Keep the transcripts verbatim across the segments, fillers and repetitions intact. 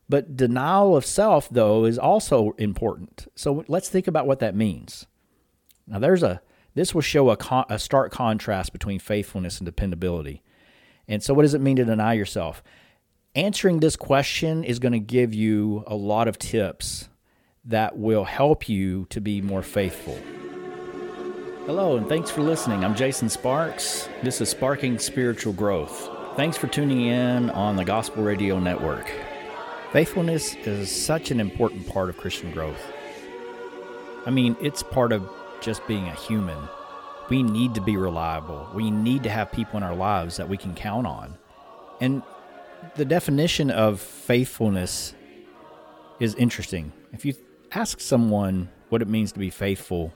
But denial of self, though, is also important. So let's think about what that means. Now, there's a this will show a, con, a stark contrast between faithfulness and dependability. And so what does it mean to deny yourself? Answering this question is going to give you a lot of tips that will help you to be more faithful. Hello, and thanks for listening. I'm Jason Sparks. This is Sparking Spiritual Growth. Thanks for tuning in on the Gospel Radio Network. Faithfulness is such an important part of Christian growth. I mean, it's part of just being a human. We need to be reliable. We need to have people in our lives that we can count on. And the definition of faithfulness is interesting. If you ask someone what it means to be faithful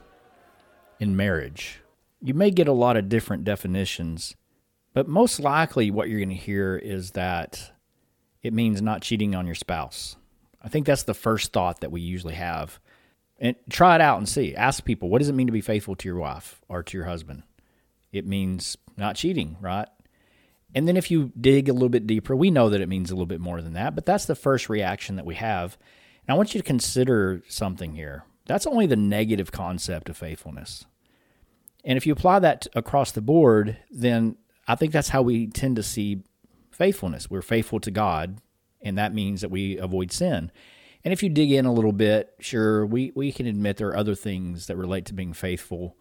in marriage, you may get a lot of different definitions, but most likely what you're going to hear is that it means not cheating on your spouse. I think that's the first thought that we usually have. And try it out and see. Ask people, what does it mean to be faithful to your wife or to your husband? It means not cheating, right? And then if you dig a little bit deeper, we know that it means a little bit more than that, but that's the first reaction that we have. And I want you to consider something here. That's only the negative concept of faithfulness. And if you apply that across the board, then I think that's how we tend to see faithfulness. We're faithful to God, and that means that we avoid sin. And if you dig in a little bit, sure, we, we can admit there are other things that relate to being faithful,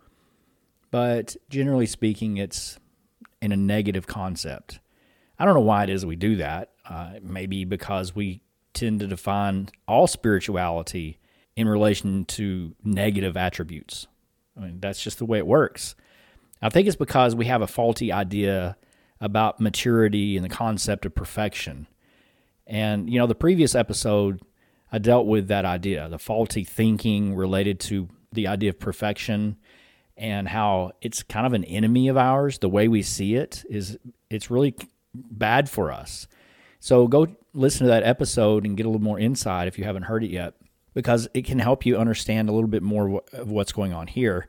but generally speaking, it's in a negative concept. I don't know why it is we do that. Uh, maybe because we tend to define all spirituality in relation to negative attributes. I mean, that's just the way it works. I think it's because we have a faulty idea about maturity and the concept of perfection. And, you know, the previous episode, I dealt with that idea, the faulty thinking related to the idea of perfection and how it's kind of an enemy of ours. The way we see it is it's really bad for us. So go listen to that episode and get a little more insight if you haven't heard it yet, because it can help you understand a little bit more of what's going on here.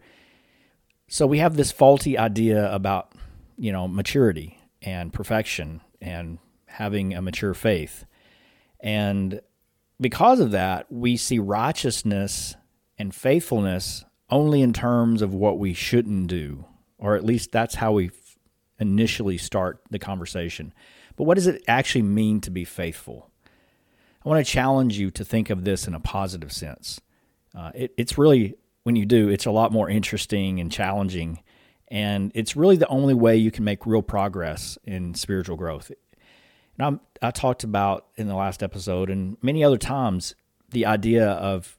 So we have this faulty idea about, you know, maturity and perfection and having a mature faith. And because of that, we see righteousness and faithfulness only in terms of what we shouldn't do, or at least that's how we initially start the conversation. But what does it actually mean to be faithful? I want to challenge you to think of this in a positive sense. Uh, it, it's really, when you do, it's a lot more interesting and challenging, and it's really the only way you can make real progress in spiritual growth. And I'm, I talked about in the last episode and many other times the idea of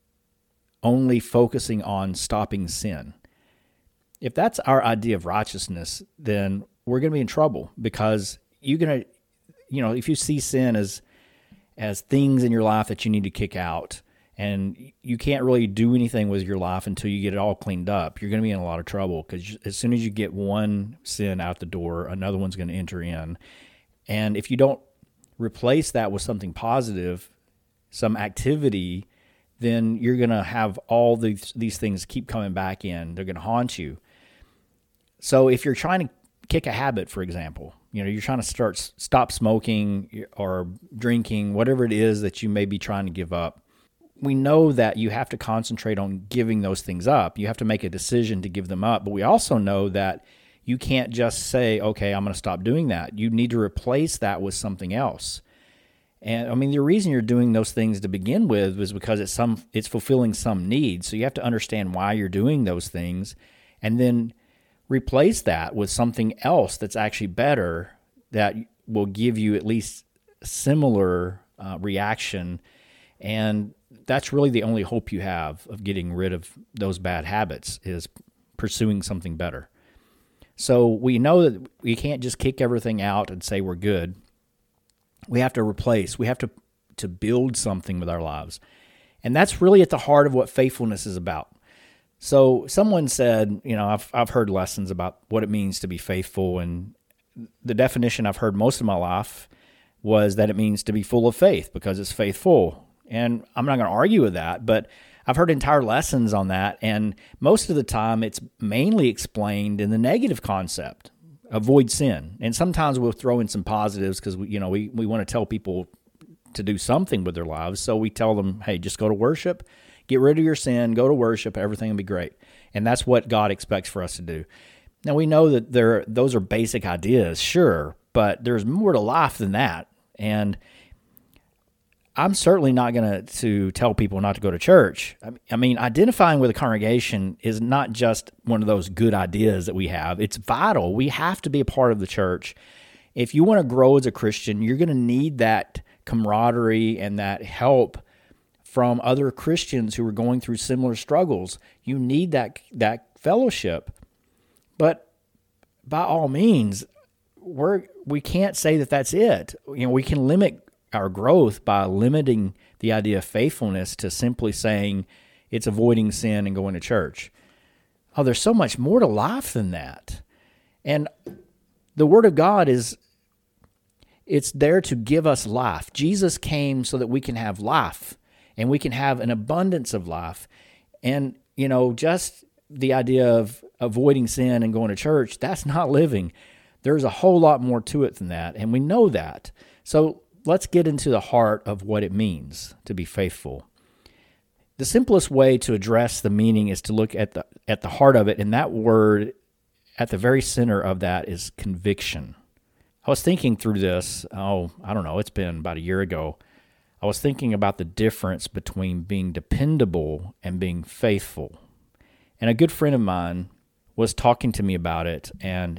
only focusing on stopping sin. If that's our idea of righteousness, then we're going to be in trouble, because you're going to, you know, if you see sin as as things in your life that you need to kick out, and you can't really do anything with your life until you get it all cleaned up, you're going to be in a lot of trouble, because as soon as you get one sin out the door, another one's going to enter in. And if you don't replace that with something positive, some activity, then you're going to have all these these things keep coming back in. They're going to haunt you. So if you're trying to kick a habit, for example, you know, you're trying to start stop smoking or drinking, whatever it is that you may be trying to give up, we know that you have to concentrate on giving those things up. You have to make a decision to give them up. But we also know that you can't just say, okay, I'm going to stop doing that. You need to replace that with something else. And I mean, the reason you're doing those things to begin with was because it's some it's fulfilling some need. So you have to understand why you're doing those things, and then replace that with something else that's actually better, that will give you at least similar uh, reaction. And that's really the only hope you have of getting rid of those bad habits, is pursuing something better. So we know that we can't just kick everything out and say we're good. We have to replace. We have to, to build something with our lives. And that's really at the heart of what faithfulness is about. So someone said, you know, I've I've heard lessons about what it means to be faithful, and the definition I've heard most of my life was that it means to be full of faith, because it's faithful. And I'm not going to argue with that, but I've heard entire lessons on that, and most of the time it's mainly explained in the negative concept, avoid sin. And sometimes we'll throw in some positives because we, you know, we, we want to tell people to do something with their lives. So we tell them, hey, just go to worship, get rid of your sin, go to worship, everything will be great. And that's what God expects for us to do. Now, we know that there those are basic ideas, sure, but there's more to life than that. And I'm certainly not going to tell people not to go to church. I mean, identifying with a congregation is not just one of those good ideas that we have. It's vital. We have to be a part of the church. If you want to grow as a Christian, you're going to need that camaraderie and that help from other Christians who are going through similar struggles. You need that that fellowship. But by all means, we're we can't say that that's it. You know, we can limit our growth by limiting the idea of faithfulness to simply saying it's avoiding sin and going to church. Oh, there's so much more to life than that. And the Word of God is, it's there to give us life. Jesus came so that we can have life, and we can have an abundance of life. And, you know, just the idea of avoiding sin and going to church, that's not living. There's a whole lot more to it than that, and we know that. So let's get into the heart of what it means to be faithful. The simplest way to address the meaning is to look at the at the heart of it, and that word at the very center of that is conviction. I was thinking through this, oh, I don't know, it's been about a year ago. I was thinking about the difference between being dependable and being faithful. And a good friend of mine was talking to me about it, and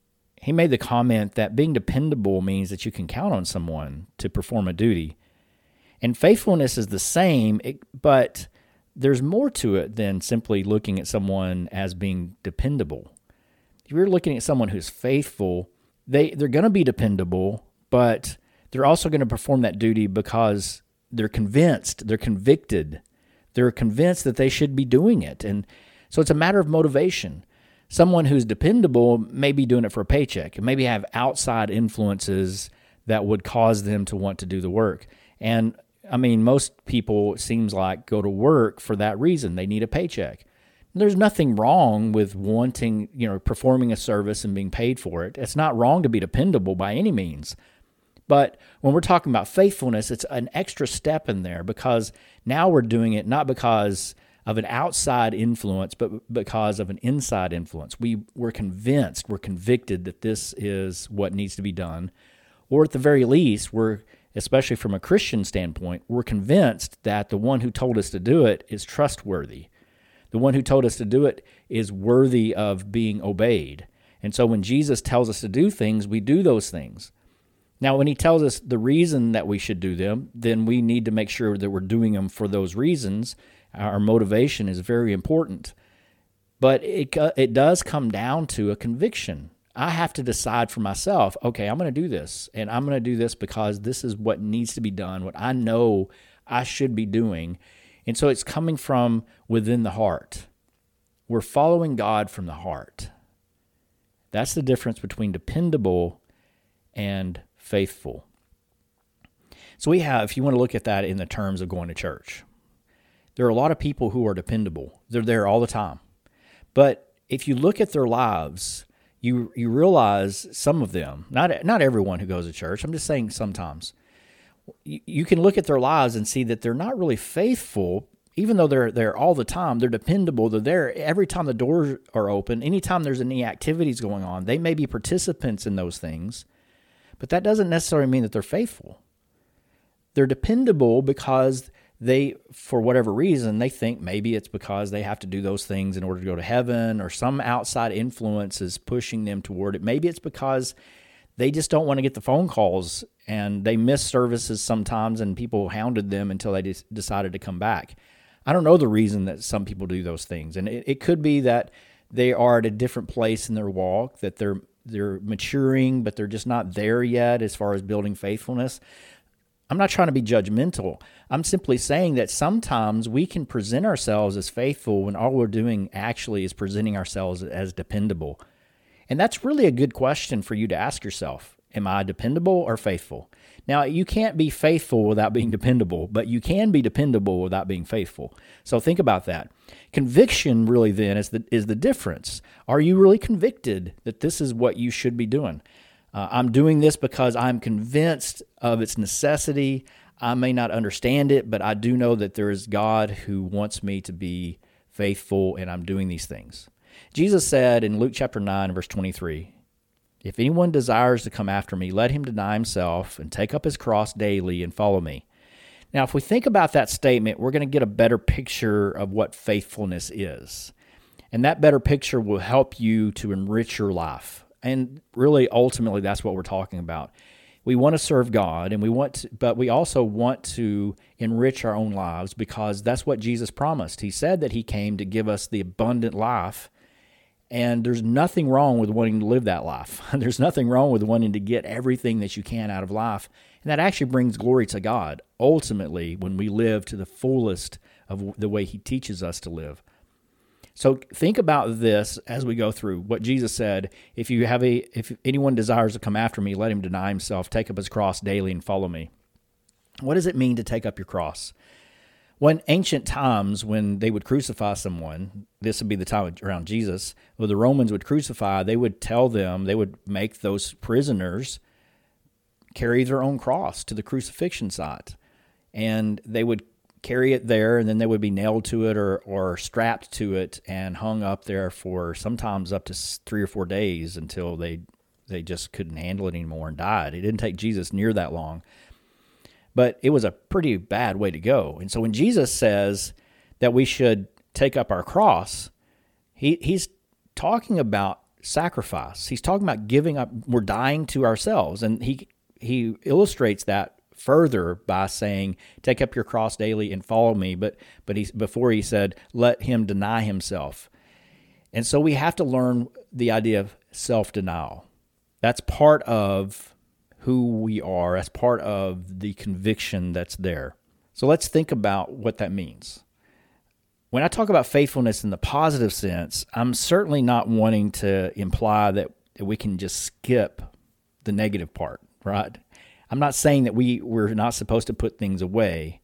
he made the comment that being dependable means that you can count on someone to perform a duty. And faithfulness is the same, but there's more to it than simply looking at someone as being dependable. If you're looking at someone who's faithful, they, they're going to be dependable, but they're also going to perform that duty because they're convinced, they're convicted, they're convinced that they should be doing it. And so it's a matter of motivation. Someone who's dependable may be doing it for a paycheck and maybe have outside influences that would cause them to want to do the work. And I mean, most people, it seems like, go to work for that reason. They need a paycheck. There's nothing wrong with wanting, you know, performing a service and being paid for it. It's not wrong to be dependable by any means. But when we're talking about faithfulness, it's an extra step in there because now we're doing it not because of an outside influence, but because of an inside influence. We, we're convinced, we're convicted that this is what needs to be done. Or at the very least, we're, especially from a Christian standpoint, we're convinced that the one who told us to do it is trustworthy. The one who told us to do it is worthy of being obeyed. And so when Jesus tells us to do things, we do those things. Now, when he tells us the reason that we should do them, then we need to make sure that we're doing them for those reasons. Our motivation is very important. But it it does come down to a conviction. I have to decide for myself, okay, I'm going to do this, and I'm going to do this because this is what needs to be done, what I know I should be doing. And so it's coming from within the heart. We're following God from the heart. That's the difference between dependable and faithful. So we have, if you want to look at that in the terms of going to church, there are a lot of people who are dependable. They're there all the time. But if you look at their lives, you you realize some of them, not not everyone who goes to church, I'm just saying sometimes, you, you can look at their lives and see that they're not really faithful, even though they're there all the time. They're dependable. They're there every time the doors are open. Anytime there's any activities going on, they may be participants in those things, but that doesn't necessarily mean that they're faithful. They're dependable because they, for whatever reason, they think maybe it's because they have to do those things in order to go to heaven, or some outside influence is pushing them toward it. Maybe it's because they just don't want to get the phone calls and they miss services sometimes and people hounded them until they just decided to come back. I don't know the reason that some people do those things. And it, it could be that they are at a different place in their walk, that they're they're maturing, but they're just not there yet as far as building faithfulness. I'm not trying to be judgmental. I'm simply saying that sometimes we can present ourselves as faithful when all we're doing actually is presenting ourselves as dependable. And that's really a good question for you to ask yourself. Am I dependable or faithful? Now, you can't be faithful without being dependable, but you can be dependable without being faithful. So think about that. Conviction really then is the, is the difference. Are you really convicted that this is what you should be doing? Uh, I'm doing this because I'm convinced of its necessity. I may not understand it, but I do know that there is God who wants me to be faithful, and I'm doing these things. Jesus said in Luke chapter nine, verse twenty-three, "If anyone desires to come after me, let him deny himself and take up his cross daily and follow me." Now, if we think about that statement, we're going to get a better picture of what faithfulness is. And that better picture will help you to enrich your life. And really, ultimately, that's what we're talking about. We want to serve God, and we want to, but we also want to enrich our own lives because that's what Jesus promised. He said that he came to give us the abundant life, and there's nothing wrong with wanting to live that life. There's nothing wrong with wanting to get everything that you can out of life, and that actually brings glory to God, ultimately, when we live to the fullest of the way he teaches us to live. So think about this as we go through what Jesus said. If you have a, if anyone desires to come after me, let him deny himself, take up his cross daily, and follow me. What does it mean to take up your cross? Well, in ancient times, when they would crucify someone, this would be the time around Jesus, when the Romans would crucify, they would tell them, they would make those prisoners carry their own cross to the crucifixion site. And they would carry it there, and then they would be nailed to it or, or strapped to it and hung up there for sometimes up to three or four days until they they just couldn't handle it anymore and died. It didn't take Jesus near that long. But it was a pretty bad way to go. And so when Jesus says that we should take up our cross, he he's talking about sacrifice. He's talking about giving up. We're dying to ourselves. And he he illustrates that further by saying, take up your cross daily and follow me. But but he, before he said, let him deny himself. And so we have to learn the idea of self-denial. That's part of who we are. That's part of the conviction that's there. So let's think about what that means. When I talk about faithfulness in the positive sense, I'm certainly not wanting to imply that we can just skip the negative part, right? I'm not saying that we, we're not supposed to put things away,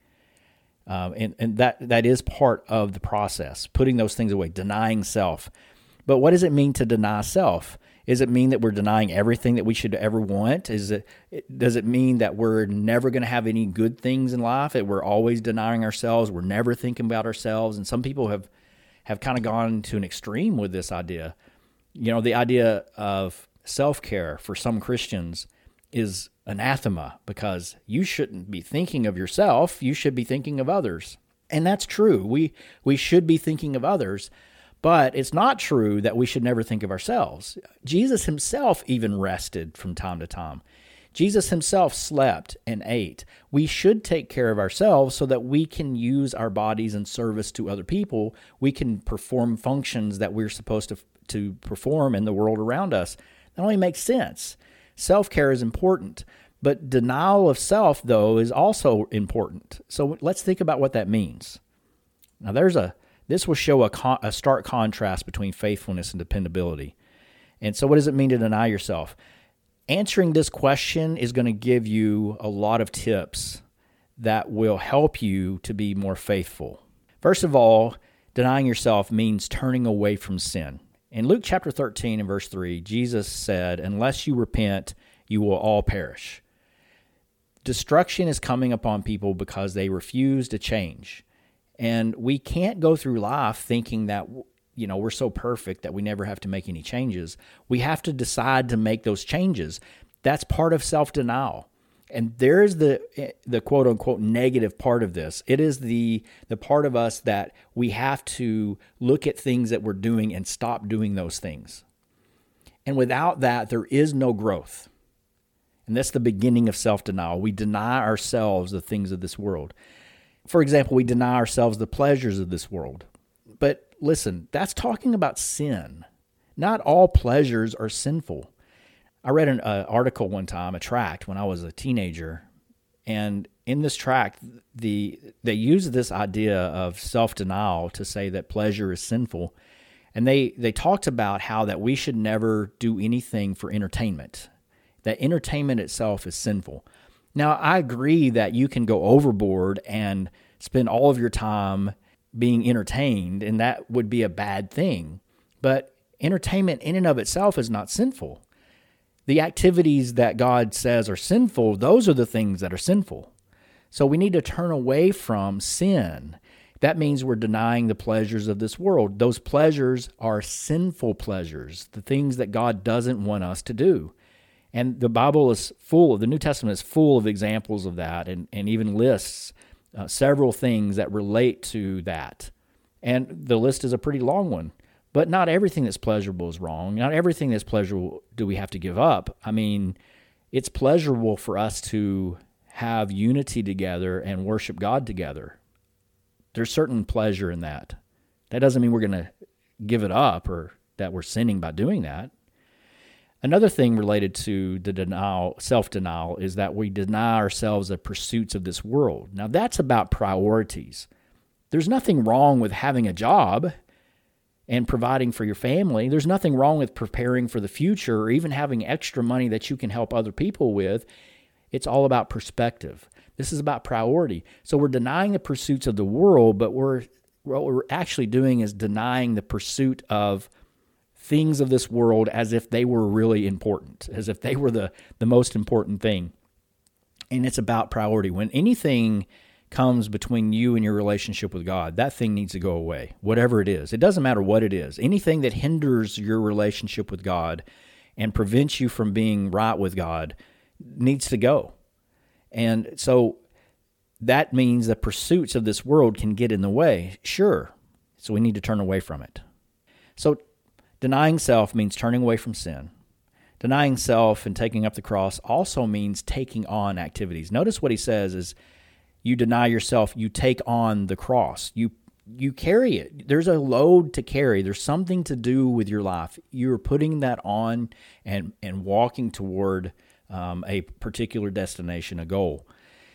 um, and, and that, that is part of the process, putting those things away, denying self. But what does it mean to deny self? Does it mean that we're denying everything that we should ever want? Is it, does it mean that we're never going to have any good things in life, that we're always denying ourselves, we're never thinking about ourselves? And some people have, have kind of gone to an extreme with this idea. You know, the idea of self-care for some Christians is anathema because you shouldn't be thinking of yourself, you should be thinking of others. And that's true. We we should be thinking of others, but it's not true that we should never think of ourselves. Jesus himself even rested from time to time. Jesus himself slept and ate. We should take care of ourselves so that we can use our bodies in service to other people. We can perform functions that we're supposed to, to perform in the world around us. That only makes sense. Self-care is important, but denial of self, though, is also important. So let's think about what that means. Now, there's a this will show a, con, a stark contrast between faithfulness and dependability. And so what does it mean to deny yourself? Answering this question is going to give you a lot of tips that will help you to be more faithful. First of all, denying yourself means turning away from sin. In Luke chapter thirteen and verse three, Jesus said, unless you repent, you will all perish. Destruction is coming upon people because they refuse to change. And we can't go through life thinking that, you know, we're so perfect that we never have to make any changes. We have to decide to make those changes. That's part of self-denial. And there's the the quote-unquote negative part of this. It is the the part of us that we have to look at things that we're doing and stop doing those things. And without that, there is no growth. And that's the beginning of self-denial. We deny ourselves the things of this world. For example, we deny ourselves the pleasures of this world. But listen, that's talking about sin. Not all pleasures are sinful. I read an uh, article one time, a tract, when I was a teenager, and in this tract, the they use this idea of self-denial to say that pleasure is sinful, and they, they talked about how that we should never do anything for entertainment, that entertainment itself is sinful. Now, I agree that you can go overboard and spend all of your time being entertained, and that would be a bad thing, but entertainment in and of itself is not sinful. The activities that God says are sinful, those are the things that are sinful. So we need to turn away from sin. That means we're denying the pleasures of this world. Those pleasures are sinful pleasures, the things that God doesn't want us to do. And the Bible is full, the New Testament is full of examples of that, and, and even lists uh, several things that relate to that. And the list is a pretty long one. But not everything that's pleasurable is wrong. Not everything that's pleasurable do we have to give up. I mean, it's pleasurable for us to have unity together and worship God together. There's certain pleasure in that. That doesn't mean we're going to give it up or that we're sinning by doing that. Another thing related to the denial, self-denial, is that we deny ourselves the pursuits of this world. Now, that's about priorities. There's nothing wrong with having a job and providing for your family. There's nothing wrong with preparing for the future or even having extra money that you can help other people with. It's all about perspective. This is about priority. So we're denying the pursuits of the world, but we're what we're actually doing is denying the pursuit of things of this world as if they were really important, as if they were the, the most important thing. And it's about priority. When anything comes between you and your relationship with God, that thing needs to go away, whatever it is. It doesn't matter what it is. Anything that hinders your relationship with God and prevents you from being right with God needs to go. And so that means the pursuits of this world can get in the way, sure. So we need to turn away from it. So denying self means turning away from sin. Denying self and taking up the cross also means taking on activities. Notice what he says is, you deny yourself, you take on the cross. You you carry it. There's a load to carry. There's something to do with your life. You're putting that on and, and walking toward um, a particular destination, a goal.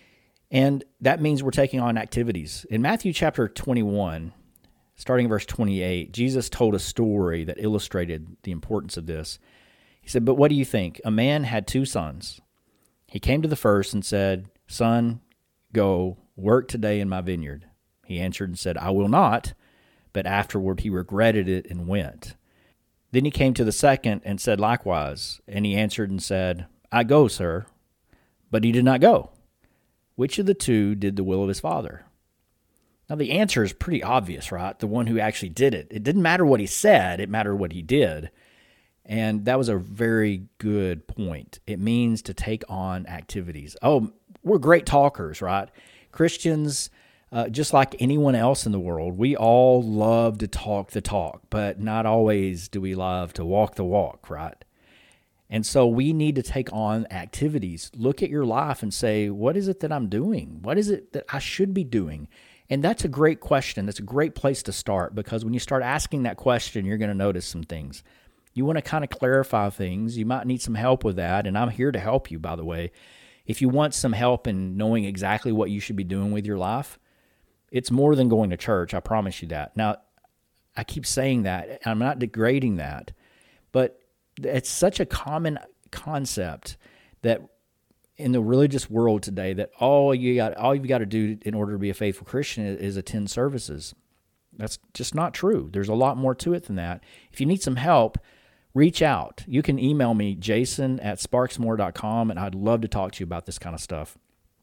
And that means we're taking on activities. In Matthew chapter twenty-one, starting in verse twenty-eight, Jesus told a story that illustrated the importance of this. He said, "But what do you think? A man had two sons. He came to the first and said, 'Son, go, work today in my vineyard.' He answered and said, 'I will not.' But afterward he regretted it and went. Then he came to the second and said likewise. And he answered and said, 'I go, sir.' But he did not go. Which of the two did the will of his father?" Now the answer is pretty obvious, right? The one who actually did it. It didn't matter what he said, it mattered what he did. And that was a very good point. It means to take on activities. Oh, we're great talkers, right? Christians, uh, just like anyone else in the world, we all love to talk the talk, but not always do we love to walk the walk, right? And so we need to take on activities. Look at your life and say, what is it that I'm doing? What is it that I should be doing? And that's a great question. That's a great place to start, because when you start asking that question, you're going to notice some things. You want to kind of clarify things. You might need some help with that, and I'm here to help you, by the way. If you want some help in knowing exactly what you should be doing with your life, it's more than going to church, I promise you that. Now, I keep saying that, I'm not degrading that, but it's such a common concept that in the religious world today, that all you got, all you've got to do in order to be a faithful Christian is, is attend services. That's just not true. There's a lot more to it than that. If you need some help, reach out. You can email me, jason at sparksmore dot com, and I'd love to talk to you about this kind of stuff.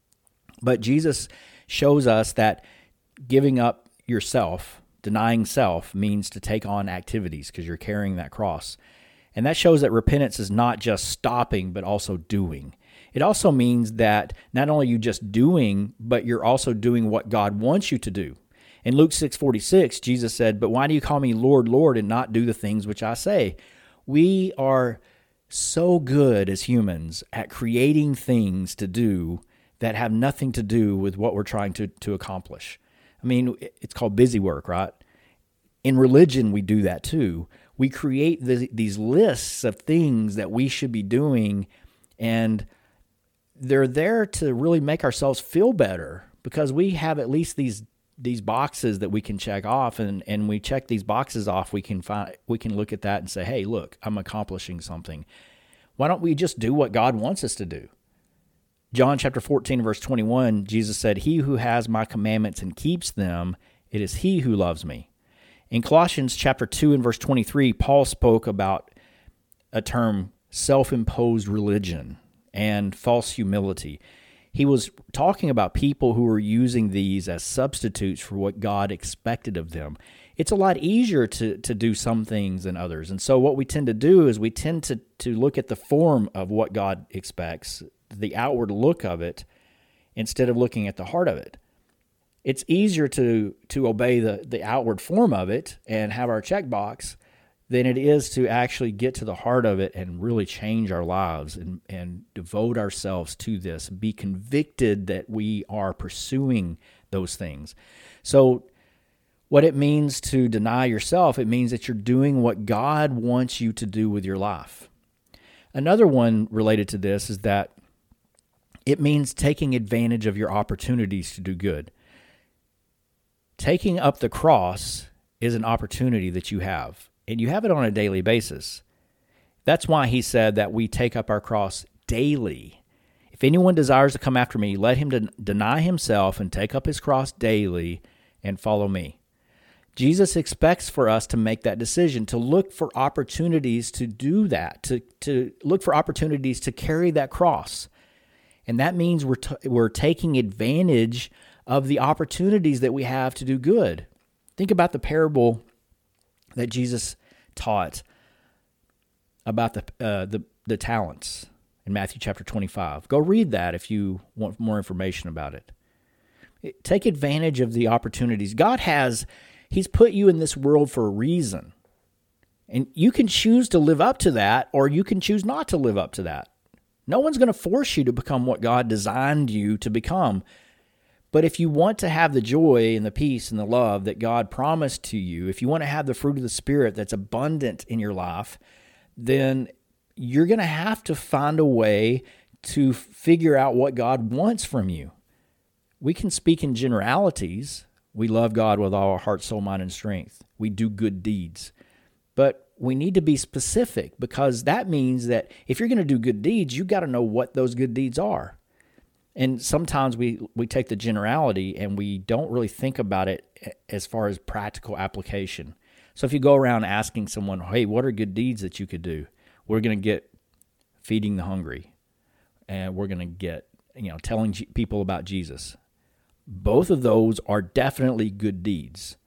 But Jesus shows us that giving up yourself, denying self, means to take on activities because you're carrying that cross. And that shows that repentance is not just stopping, but also doing. It also means that not only are you just doing, but you're also doing what God wants you to do. In Luke six forty-six, Jesus said, "But why do you call me Lord, Lord, and not do the things which I say?" We are so good as humans at creating things to do that have nothing to do with what we're trying to, to accomplish. I mean, it's called busy work, right? In religion, we do that too. We create the, these lists of things that we should be doing, and they're there to really make ourselves feel better, because we have at least these these boxes that we can check off, and, and we check these boxes off, we can find we can look at that and say, hey, look, I'm accomplishing something. Why don't we just do what God wants us to do? John chapter fourteen, verse twenty-one, Jesus said, "He who has my commandments and keeps them, it is he who loves me." In Colossians chapter two and verse twenty-three, Paul spoke about a term, self-imposed religion and false humility. he was talking about people who were using these as substitutes for what God expected of them. It's a lot easier to to do some things than others. And so what we tend to do is we tend to, to look at the form of what God expects, the outward look of it, instead of looking at the heart of it. It's easier to to obey the, the outward form of it and have our checkbox than it is to actually get to the heart of it and really change our lives and, and devote ourselves to this, be convicted that we are pursuing those things. So what it means to deny yourself, it means that you're doing what God wants you to do with your life. Another one related to this is that it means taking advantage of your opportunities to do good. Taking up the cross is an opportunity that you have, and you have it on a daily basis. That's why he said that we take up our cross daily. If anyone desires to come after me, let him de- deny himself and take up his cross daily and follow me. Jesus expects for us to make that decision, to look for opportunities to do that, to, to look for opportunities to carry that cross. And that means we're t- we're taking advantage of the opportunities that we have to do good. Think about the parable that Jesus taught about the uh, the the talents in Matthew chapter twenty-five. Go read that if you want more information about it. it. Take advantage of the opportunities. God has, He's put you in this world for a reason. And you can choose to live up to that, or you can choose not to live up to that. No one's going to force you to become what God designed you to become. But if you want to have the joy and the peace and the love that God promised to you, if you want to have the fruit of the Spirit that's abundant in your life, then you're going to have to find a way to figure out what God wants from you. We can speak in generalities. We love God with all our heart, soul, mind, and strength. We do good deeds. But we need to be specific, because that means that if you're going to do good deeds, you've got to know what those good deeds are. And sometimes we, we take the generality and we don't really think about it as far as practical application. So if you go around asking someone, hey, what are good deeds that you could do? We're going to get feeding the hungry, and we're going to get, you know, telling G- people about Jesus. Both of those are definitely good deeds.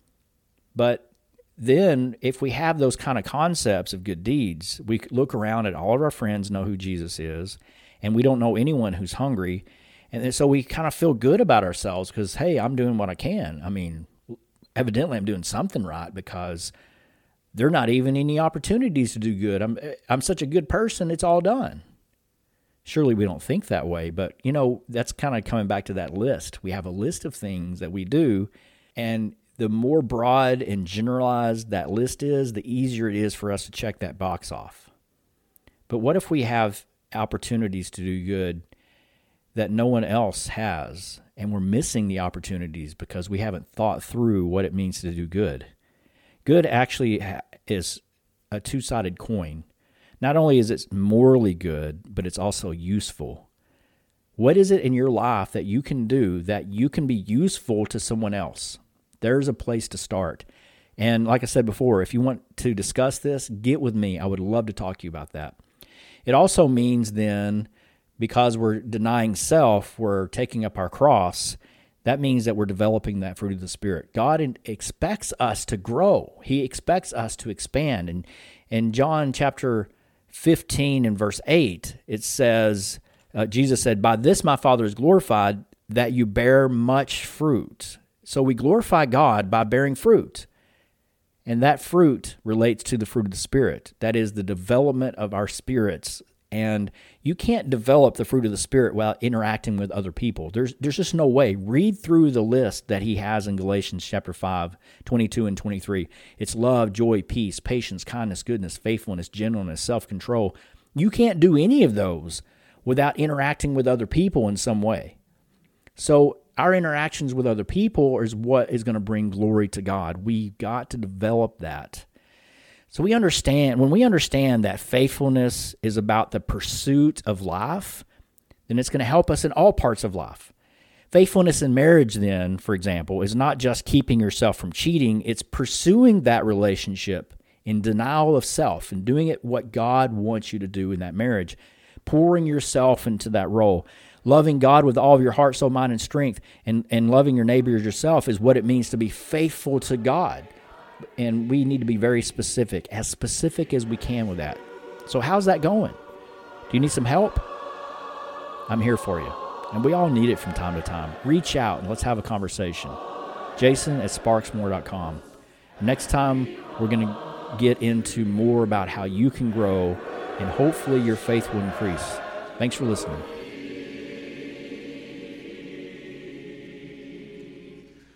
But then if we have those kind of concepts of good deeds, we look around at all of our friends know who Jesus is, and we don't know anyone who's hungry. And so we kind of feel good about ourselves because, hey, I'm doing what I can. I mean, evidently I'm doing something right because there are not even any opportunities to do good. I'm I'm such a good person, it's all done. Surely we don't think that way, but, you know, that's kind of coming back to that list. We have a list of things that we do, and the more broad and generalized that list is, the easier it is for us to check that box off. But what if we have opportunities to do good that no one else has, and we're missing the opportunities because we haven't thought through what it means to do good? Good actually is a two-sided coin. Not only is it morally good, but it's also useful. What is it in your life that you can do that you can be useful to someone else? There's a place to start. And like I said before, if you want to discuss this, get with me. I would love to talk to you about that. It also means then, because we're denying self, we're taking up our cross. That means that we're developing that fruit of the Spirit. God expects us to grow. He expects us to expand. And in John chapter fifteen and verse eight, it says, uh, Jesus said, "By this my Father is glorified, that you bear much fruit." So we glorify God by bearing fruit. And that fruit relates to the fruit of the Spirit. That is the development of our spirits. And you can't develop the fruit of the Spirit without interacting with other people. There's there's just no way. Read through the list that he has in Galatians chapter five, twenty-two and twenty-three. It's love, joy, peace, patience, kindness, goodness, faithfulness, gentleness, self-control. You can't do any of those without interacting with other people in some way. So our interactions with other people is what is going to bring glory to God. We've got to develop that. So we understand, when we understand that faithfulness is about the pursuit of life, then it's going to help us in all parts of life. Faithfulness in marriage then, for example, is not just keeping yourself from cheating, it's pursuing that relationship in denial of self and doing it what God wants you to do in that marriage, pouring yourself into that role. Loving God with all of your heart, soul, mind, and strength, and, and loving your neighbor as yourself is what it means to be faithful to God. And we need to be very specific, as specific as we can with that. So how's that going? Do you need some help? I'm here for you. And we all need it from time to time. Reach out and let's have a conversation. Jason at sparks more dot com. Next time, we're going to get into more about how you can grow and hopefully your faith will increase. Thanks for listening.